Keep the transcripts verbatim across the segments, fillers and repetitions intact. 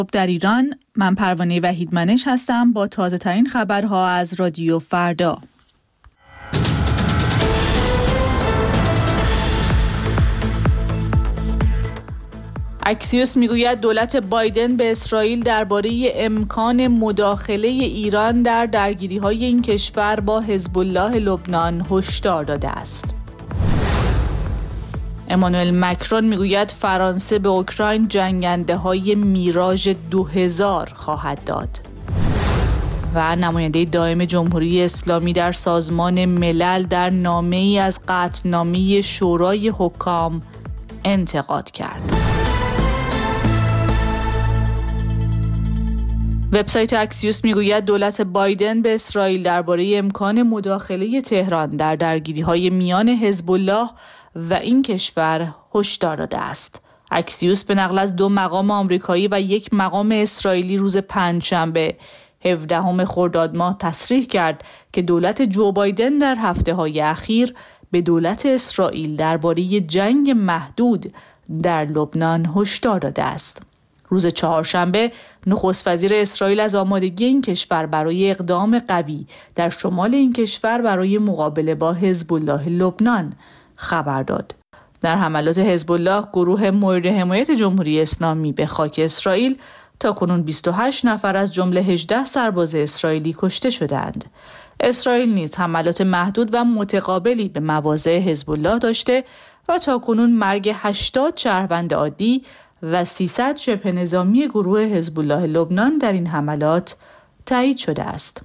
در ایران، من پروانه وحیدمنش هستم با تازه ترین خبرها از رادیو فردا. اکسیوس میگوید دولت بایدن به اسرائیل درباره امکان مداخله ایران در درگیری‌های این کشور با حزب الله لبنان هشدار داده است. امانوئل مکرون میگوید فرانسه به اوکراین جنگنده‌های میراژ دو هزار خواهد داد. و نماینده دائم جمهوری اسلامی در سازمان ملل در نامه‌ای از قطعنامه شورای حکام انتقاد کرد. وبسایت اکسیوس میگوید دولت بایدن به اسرائیل درباره امکان مداخله تهران در درگیری‌های میان حزب الله و این کشور هشدار داده است. اکسیوس به نقل از دو مقام آمریکایی و یک مقام اسرائیلی روز پنجشنبه هفدهم خرداد ماه تصریح کرد که دولت جو بایدن در هفته‌های اخیر به دولت اسرائیل درباره جنگ محدود در لبنان هشدار داده است. روز چهارشنبه نخست وزیر اسرائیل از آمادگی این کشور برای اقدام قوی در شمال این کشور برای مقابله با حزب الله لبنان خبر داد. در حملات حزب الله، گروه مورد حمایت جمهوری اسلامی به خاک اسرائیل، تاکنون بیست و هشت نفر از جمله هجده سرباز اسرائیلی کشته شدند. اسرائیل نیز حملات محدود و متقابلی به مواضع حزب الله داشته و تاکنون مرگ هشتاد شهروند عادی و سیصد شبه نظامی گروه حزب الله لبنان در این حملات تایید شده است.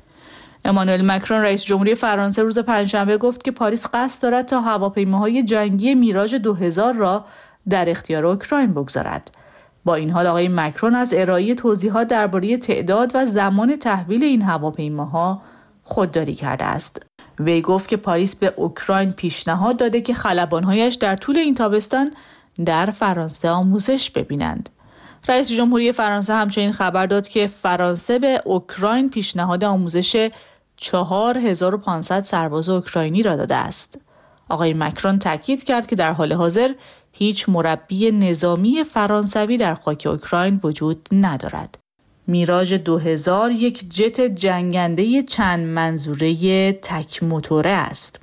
امانوئل مکرون رئیس جمهوری فرانسه روز پنجشنبه گفت که پاریس قصد دارد تا هواپیماهای جنگی میراژ دو هزار را در اختیار اوکراین بگذارد. با این حال آقای مکرون از ارائه توضیحات درباره تعداد و زمان تحویل این هواپیماها خودداری کرده است. وی گفت که پاریس به اوکراین پیشنهاد داده که خلبان‌هایش در طول این تابستان در فرانسه آموزش ببینند. رئیس جمهوری فرانسه همچنین خبر داد که فرانسه به اوکراین پیشنهاد آموزش چهار هزار و پانصد سرباز اوکراینی را داده است. آقای مکرون تاکید کرد که در حال حاضر هیچ مربی نظامی فرانسوی در خاک اوکراین وجود ندارد. میراژ دو هزار یک جت جنگنده چند منظوره تک موتوره است.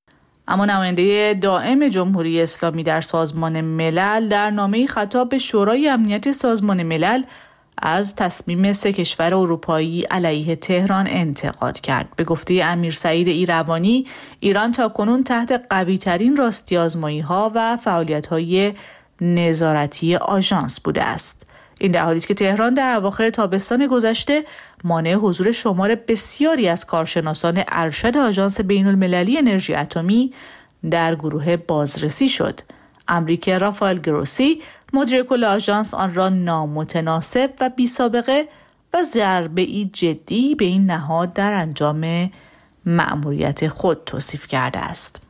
اما نماینده دائم جمهوری اسلامی در سازمان ملل در نامه‌ای خطاب به شورای امنیت سازمان ملل از تصمیم سه کشور اروپایی علیه تهران انتقاد کرد. به گفته امیر سعید ایروانی، ایران تاکنون تحت قوی‌ترین راستی‌آزمایی‌ها و فعالیت‌های نظارتی آژانس بوده است. این در حالی است که تهران در اواخر تابستان گذشته مانع حضور شمار بسیاری از کارشناسان ارشد آژانس بین‌المللی انرژی اتمی در گروه بازرسی شد. امریکا رافائل گروسی، مدیر کل آژانس، آن را نامتناسب و بی‌سابقه و ضربه‌ای جدی به این نهاد در انجام مأموریت خود توصیف کرده است.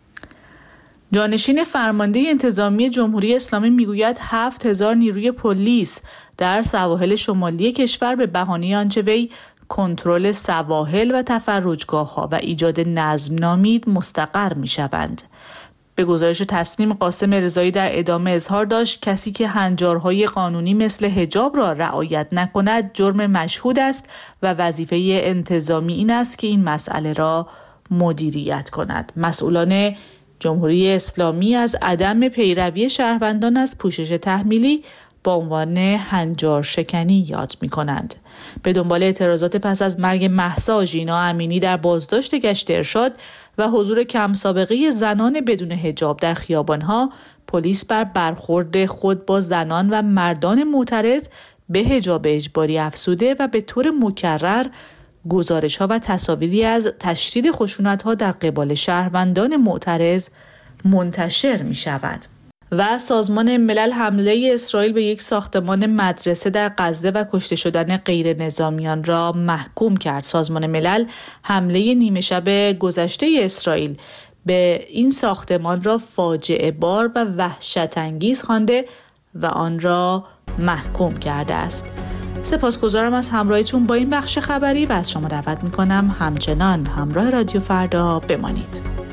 جانشین فرمانده انتظامی جمهوری اسلامی میگوید هفت هزار نیروی پلیس در سواحل شمالی کشور به بهانه آنچه وی کنترل سواحل و تفرجگاه‌ها و ایجاد نظم نامید مستقر می‌شوند. به گزارش تسنیم، قاسم رضایی در ادامه اظهار داشت کسی که هنجارهای قانونی مثل حجاب را رعایت نکند جرم مشهود است و وظیفه انتظامی این است که این مسئله را مدیریت کند. مسئولان جمهوری اسلامی از عدم پیروی شهروندان از پوشش تحمیلی با عنوان هنجار شکنی یاد می کنند. به دنبال اعتراضات پس از مرگ مهسا ژینا امینی در بازداشت گشت ارشاد و حضور کم سابقه زنان بدون حجاب در خیابانها، پلیس بر برخورد خود با زنان و مردان معترض به حجاب اجباری افزوده و به طور مکرر گزارش‌ها و تصاویری از تشدید خشونت‌ها در قبال شهروندان معترض منتشر می‌شود. و سازمان ملل حمله اسرائیل به یک ساختمان مدرسه در غزه و کشته شدن غیر نظامیان را محکوم کرد. سازمان ملل حمله نیمه شب گذشته اسرائیل به این ساختمان را فاجعه بار و وحشت انگیز خوانده و آن را محکوم کرده است. سپاسگزارم از همراهیتون با این بخش خبری و از شما دعوت می‌کنم همچنان همراه رادیو فردا بمانید.